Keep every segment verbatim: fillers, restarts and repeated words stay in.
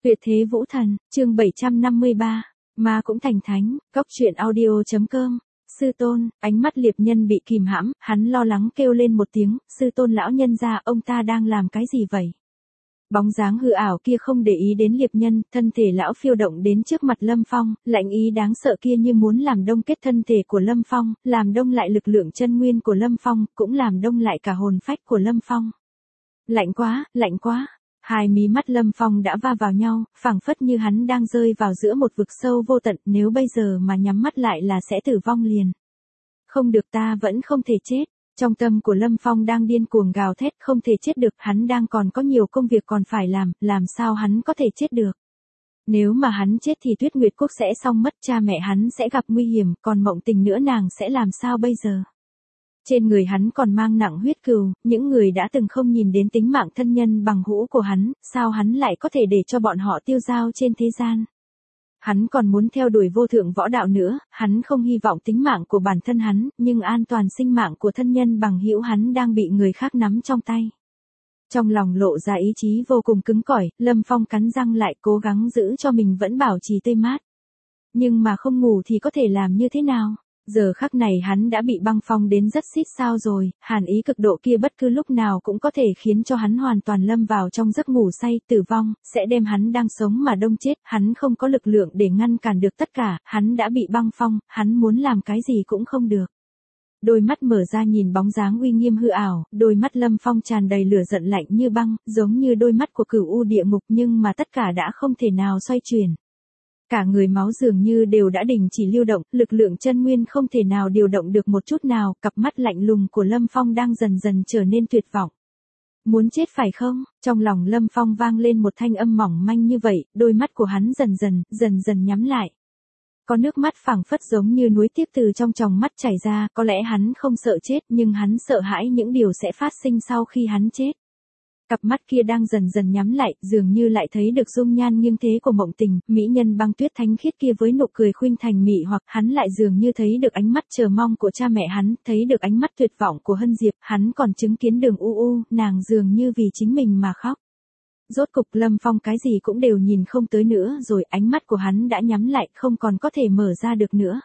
Tuyệt thế vũ thần, chương bảy trăm năm mươi ba, ma cũng thành thánh, góc truyện audio.com. Sư tôn, ánh mắt Liệp Nhân bị kìm hãm, hắn lo lắng kêu lên một tiếng, sư tôn lão nhân gia, ông ta đang làm cái gì vậy? Bóng dáng hư ảo kia không để ý đến Liệp Nhân, thân thể lão phiêu động đến trước mặt Lâm Phong, lạnh ý đáng sợ kia như muốn làm đông kết thân thể của Lâm Phong, làm đông lại lực lượng chân nguyên của Lâm Phong, cũng làm đông lại cả hồn phách của Lâm Phong. Lạnh quá, lạnh quá. Hai mí mắt Lâm Phong đã va vào nhau, phảng phất như hắn đang rơi vào giữa một vực sâu vô tận, nếu bây giờ mà nhắm mắt lại là sẽ tử vong liền. Không được, ta vẫn không thể chết. Trong tâm của Lâm Phong đang điên cuồng gào thét, không thể chết được, hắn đang còn có nhiều công việc còn phải làm, làm sao hắn có thể chết được. Nếu mà hắn chết thì Tuyết Nguyệt Quốc sẽ xong mất, cha mẹ hắn sẽ gặp nguy hiểm, còn Mộng Tình nữa nàng sẽ làm sao bây giờ. Trên người hắn còn mang nặng huyết cừu, những người đã từng không nhìn đến tính mạng thân nhân bằng hữu của hắn, sao hắn lại có thể để cho bọn họ tiêu dao trên thế gian. Hắn còn muốn theo đuổi vô thượng võ đạo nữa, hắn không hy vọng tính mạng của bản thân hắn, nhưng an toàn sinh mạng của thân nhân bằng hữu hắn đang bị người khác nắm trong tay. Trong lòng lộ ra ý chí vô cùng cứng cỏi, Lâm Phong cắn răng lại cố gắng giữ cho mình vẫn bảo trì tươi mát. Nhưng mà không ngủ thì có thể làm như thế nào? Giờ khắc này hắn đã bị băng phong đến rất xít sao rồi, hàn ý cực độ kia bất cứ lúc nào cũng có thể khiến cho hắn hoàn toàn lâm vào trong giấc ngủ say, tử vong, sẽ đem hắn đang sống mà đông chết, hắn không có lực lượng để ngăn cản được tất cả, hắn đã bị băng phong, hắn muốn làm cái gì cũng không được. Đôi mắt mở ra nhìn bóng dáng uy nghiêm hư ảo, đôi mắt Lâm Phong tràn đầy lửa giận lạnh như băng, giống như đôi mắt của Cửu U địa ngục, nhưng mà tất cả đã không thể nào xoay chuyển. Cả người máu dường như đều đã đình chỉ lưu động, lực lượng chân nguyên không thể nào điều động được một chút nào, cặp mắt lạnh lùng của Lâm Phong đang dần dần trở nên tuyệt vọng. Muốn chết phải không? Trong lòng Lâm Phong vang lên một thanh âm mỏng manh như vậy, đôi mắt của hắn dần dần, dần dần nhắm lại. Có nước mắt phảng phất giống như núi tiếp từ trong tròng mắt chảy ra, có lẽ hắn không sợ chết nhưng hắn sợ hãi những điều sẽ phát sinh sau khi hắn chết. Cặp mắt kia đang dần dần nhắm lại, dường như lại thấy được dung nhan nghiêng thế của Mộng Tình, mỹ nhân băng tuyết thánh khiết kia với nụ cười khuynh thành mị hoặc, hắn lại dường như thấy được ánh mắt chờ mong của cha mẹ hắn, thấy được ánh mắt tuyệt vọng của Hân Diệp, hắn còn chứng kiến Đường U U, nàng dường như vì chính mình mà khóc. Rốt cục Lâm Phong cái gì cũng đều nhìn không tới nữa rồi, ánh mắt của hắn đã nhắm lại, không còn có thể mở ra được nữa.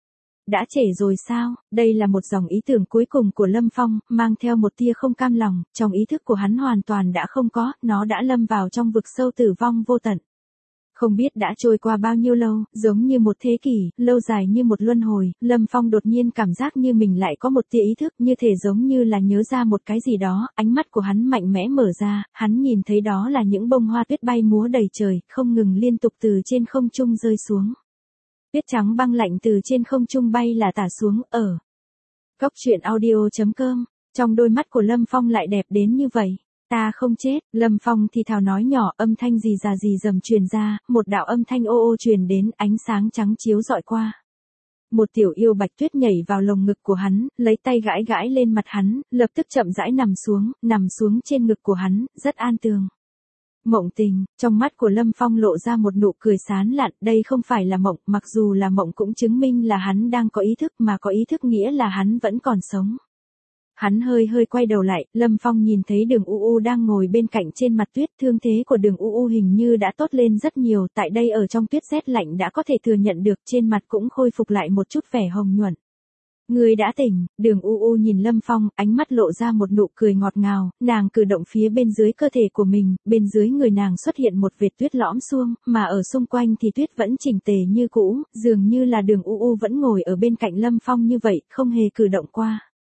Đã trễ rồi sao? Đây là một dòng ý tưởng cuối cùng của Lâm Phong, mang theo một tia không cam lòng, trong ý thức của hắn hoàn toàn đã không có, nó đã lâm vào trong vực sâu tử vong vô tận. Không biết đã trôi qua bao nhiêu lâu, giống như một thế kỷ, lâu dài như một luân hồi, Lâm Phong đột nhiên cảm giác như mình lại có một tia ý thức, như thể giống như là nhớ ra một cái gì đó, ánh mắt của hắn mạnh mẽ mở ra, hắn nhìn thấy đó là những bông hoa tuyết bay múa đầy trời, không ngừng liên tục từ trên không trung rơi xuống. Tuyết trắng băng lạnh từ trên không trung bay là tả xuống, ở góc truyện audio.com, trong đôi mắt của Lâm Phong lại đẹp đến như vậy. Ta không chết, Lâm Phong thì thào nói nhỏ, âm thanh gì già gì dầm truyền ra, một đạo âm thanh ô ô truyền đến, ánh sáng trắng chiếu rọi qua. Một tiểu yêu bạch tuyết nhảy vào lồng ngực của hắn, lấy tay gãi gãi lên mặt hắn, lập tức chậm rãi nằm xuống, nằm xuống trên ngực của hắn, rất an tường. Mộng Tình, trong mắt của Lâm Phong lộ ra một nụ cười sán lạn, đây không phải là mộng, mặc dù là mộng cũng chứng minh là hắn đang có ý thức, mà có ý thức nghĩa là hắn vẫn còn sống. Hắn hơi hơi quay đầu lại, Lâm Phong nhìn thấy Đường U U đang ngồi bên cạnh trên mặt tuyết, thương thế của Đường U U hình như đã tốt lên rất nhiều, tại đây ở trong tuyết rét lạnh đã có thể thừa nhận được, trên mặt cũng khôi phục lại một chút vẻ hồng nhuận. Người đã tỉnh, Đường U U nhìn Lâm Phong, ánh mắt lộ ra một nụ cười ngọt ngào, nàng cử động phía bên dưới cơ thể của mình, bên dưới người nàng xuất hiện một vệt tuyết lõm suông, mà ở xung quanh thì tuyết vẫn chỉnh tề như cũ, dường như là Đường U U vẫn ngồi ở bên cạnh Lâm Phong như vậy, không hề cử động qua.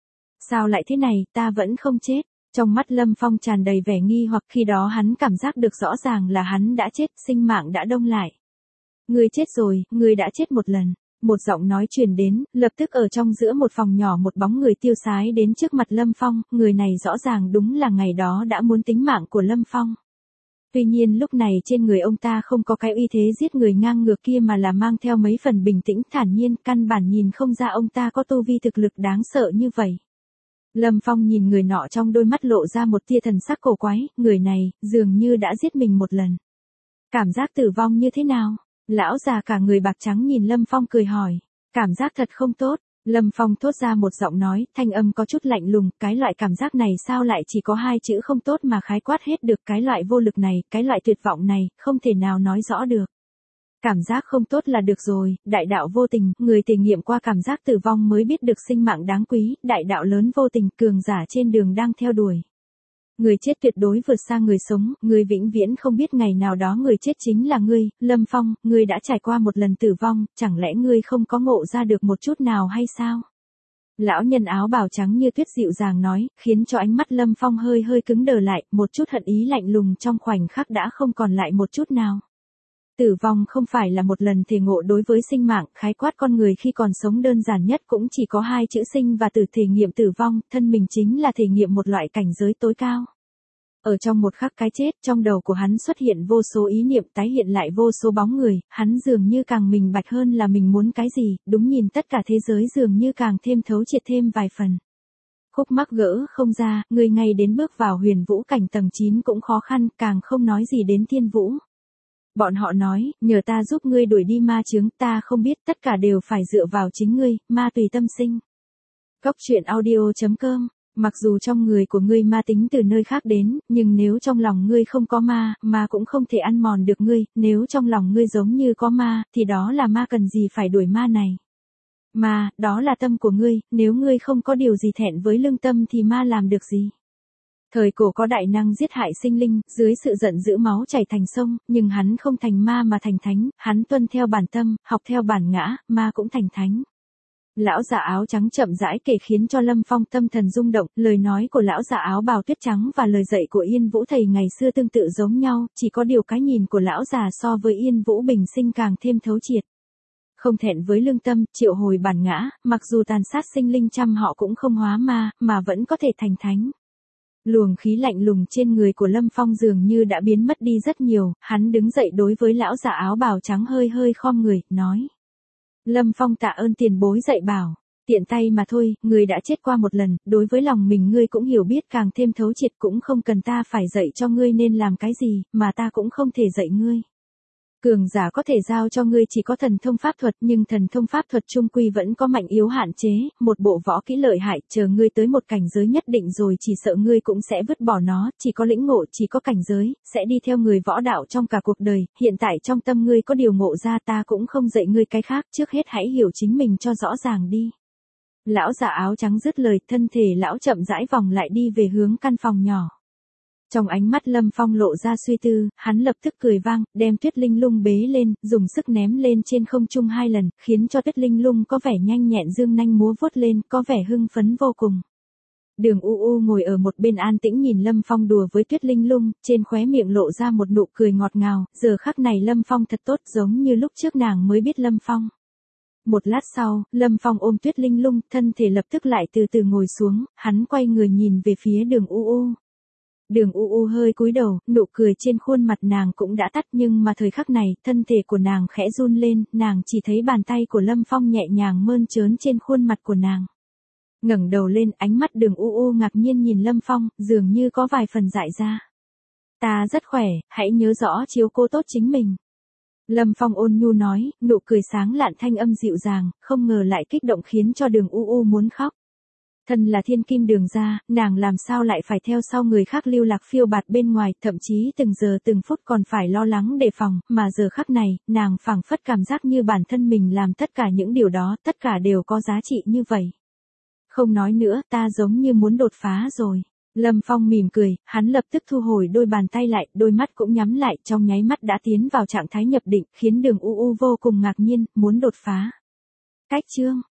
Sao lại thế này, ta vẫn không chết. Trong mắt Lâm Phong tràn đầy vẻ nghi hoặc, khi đó hắn cảm giác được rõ ràng là hắn đã chết, sinh mạng đã đông lại. Ngươi chết rồi, ngươi đã chết một lần. Một giọng nói truyền đến, lập tức ở trong giữa một phòng nhỏ một bóng người tiêu sái đến trước mặt Lâm Phong, người này rõ ràng đúng là ngày đó đã muốn tính mạng của Lâm Phong. Tuy nhiên lúc này trên người ông ta không có cái uy thế giết người ngang ngược kia mà là mang theo mấy phần bình tĩnh thản nhiên, căn bản nhìn không ra ông ta có tu vi thực lực đáng sợ như vậy. Lâm Phong nhìn người nọ trong đôi mắt lộ ra một tia thần sắc cổ quái, người này, dường như đã giết mình một lần. Cảm giác tử vong như thế nào? Lão già cả người bạc trắng nhìn Lâm Phong cười hỏi. Cảm giác thật không tốt. Lâm Phong thốt ra một giọng nói, thanh âm có chút lạnh lùng, cái loại cảm giác này sao lại chỉ có hai chữ không tốt mà khái quát hết được, cái loại vô lực này, cái loại tuyệt vọng này, không thể nào nói rõ được. Cảm giác không tốt là được rồi, đại đạo vô tình, người thể nghiệm qua cảm giác tử vong mới biết được sinh mạng đáng quý, đại đạo lớn vô tình, cường giả trên đường đang theo đuổi. Người chết tuyệt đối vượt xa người sống, người vĩnh viễn không biết ngày nào đó người chết chính là ngươi, Lâm Phong, ngươi đã trải qua một lần tử vong, chẳng lẽ ngươi không có ngộ ra được một chút nào hay sao? Lão nhân áo bào trắng như tuyết dịu dàng nói, khiến cho ánh mắt Lâm Phong hơi hơi cứng đờ lại, một chút hận ý lạnh lùng trong khoảnh khắc đã không còn lại một chút nào. Tử vong không phải là một lần thể ngộ đối với sinh mạng, khái quát con người khi còn sống đơn giản nhất cũng chỉ có hai chữ sinh và tử, thể nghiệm tử vong, thân mình chính là thể nghiệm một loại cảnh giới tối cao. Ở trong một khắc cái chết, trong đầu của hắn xuất hiện vô số ý niệm, tái hiện lại vô số bóng người, hắn dường như càng minh bạch hơn là mình muốn cái gì, đúng nhìn tất cả thế giới dường như càng thêm thấu triệt thêm vài phần. Khúc mắc gỡ không ra, người ngay đến bước vào huyền vũ cảnh tầng chín cũng khó khăn, càng không nói gì đến thiên vũ. Bọn họ nói, nhờ ta giúp ngươi đuổi đi ma chướng, ta không biết, tất cả đều phải dựa vào chính ngươi, ma tùy tâm sinh. Cốc truyện audio chấm com. Mặc dù trong người của ngươi ma tính từ nơi khác đến, nhưng nếu trong lòng ngươi không có ma, ma cũng không thể ăn mòn được ngươi, nếu trong lòng ngươi giống như có ma, thì đó là ma cần gì phải đuổi ma này. Ma, đó là tâm của ngươi, nếu ngươi không có điều gì thẹn với lương tâm thì ma làm được gì. Thời cổ có đại năng giết hại sinh linh, dưới sự giận dữ máu chảy thành sông, nhưng hắn không thành ma mà thành thánh, hắn tuân theo bản tâm, học theo bản ngã, ma cũng thành thánh. Lão già áo trắng chậm rãi kể khiến cho Lâm Phong tâm thần rung động, lời nói của lão già áo bào tuyết trắng và lời dạy của Yên Vũ thầy ngày xưa tương tự giống nhau, chỉ có điều cái nhìn của lão già so với Yên Vũ bình sinh càng thêm thấu triệt. Không thẹn với lương tâm, triệu hồi bản ngã, mặc dù tàn sát sinh linh trăm họ cũng không hóa ma, mà vẫn có thể thành thánh. Luồng khí lạnh lùng trên người của Lâm Phong dường như đã biến mất đi rất nhiều, hắn đứng dậy đối với lão già áo bào trắng hơi hơi khom người, nói. Lâm Phong tạ ơn tiền bối dạy bảo, tiện tay mà thôi, ngươi đã chết qua một lần, đối với lòng mình ngươi cũng hiểu biết càng thêm thấu triệt, cũng không cần ta phải dạy cho ngươi nên làm cái gì, mà ta cũng không thể dạy ngươi. Cường giả có thể giao cho ngươi chỉ có thần thông pháp thuật, nhưng thần thông pháp thuật trung quy vẫn có mạnh yếu hạn chế, một bộ võ kỹ lợi hại, chờ ngươi tới một cảnh giới nhất định rồi chỉ sợ ngươi cũng sẽ vứt bỏ nó, chỉ có lĩnh ngộ, chỉ có cảnh giới, sẽ đi theo người võ đạo trong cả cuộc đời, hiện tại trong tâm ngươi có điều ngộ ra, ta cũng không dạy ngươi cái khác, trước hết hãy hiểu chính mình cho rõ ràng đi. Lão già áo trắng dứt lời, thân thể lão chậm rãi vòng lại đi về hướng căn phòng nhỏ. Trong ánh mắt Lâm Phong lộ ra suy tư, hắn lập tức cười vang, đem Tuyết Linh Lung bế lên, dùng sức ném lên trên không trung hai lần, khiến cho Tuyết Linh Lung có vẻ nhanh nhẹn dương nanh múa vuốt lên, có vẻ hưng phấn vô cùng. Đường U U ngồi ở một bên an tĩnh nhìn Lâm Phong đùa với Tuyết Linh Lung, trên khóe miệng lộ ra một nụ cười ngọt ngào, giờ khắc này Lâm Phong thật tốt giống như lúc trước nàng mới biết Lâm Phong. Một lát sau, Lâm Phong ôm Tuyết Linh Lung, thân thể lập tức lại từ từ ngồi xuống, hắn quay người nhìn về phía Đường U U. Đường U U hơi cúi đầu, nụ cười trên khuôn mặt nàng cũng đã tắt, nhưng mà thời khắc này, thân thể của nàng khẽ run lên, nàng chỉ thấy bàn tay của Lâm Phong nhẹ nhàng mơn trớn trên khuôn mặt của nàng. Ngẩng đầu lên, ánh mắt Đường U U ngạc nhiên nhìn Lâm Phong, dường như có vài phần dại ra. Ta rất khỏe, hãy nhớ rõ chiếu cố tốt chính mình. Lâm Phong ôn nhu nói, nụ cười sáng lạn thanh âm dịu dàng, không ngờ lại kích động khiến cho Đường U U muốn khóc. Thân là thiên kim Đường gia, nàng làm sao lại phải theo sau người khác lưu lạc phiêu bạt bên ngoài, thậm chí từng giờ từng phút còn phải lo lắng đề phòng, mà giờ khắc này, nàng phảng phất cảm giác như bản thân mình làm tất cả những điều đó, tất cả đều có giá trị như vậy. Không nói nữa, ta giống như muốn đột phá rồi. Lâm Phong mỉm cười, hắn lập tức thu hồi đôi bàn tay lại, đôi mắt cũng nhắm lại, trong nháy mắt đã tiến vào trạng thái nhập định, khiến Đường U U vô cùng ngạc nhiên, muốn đột phá. Cách chương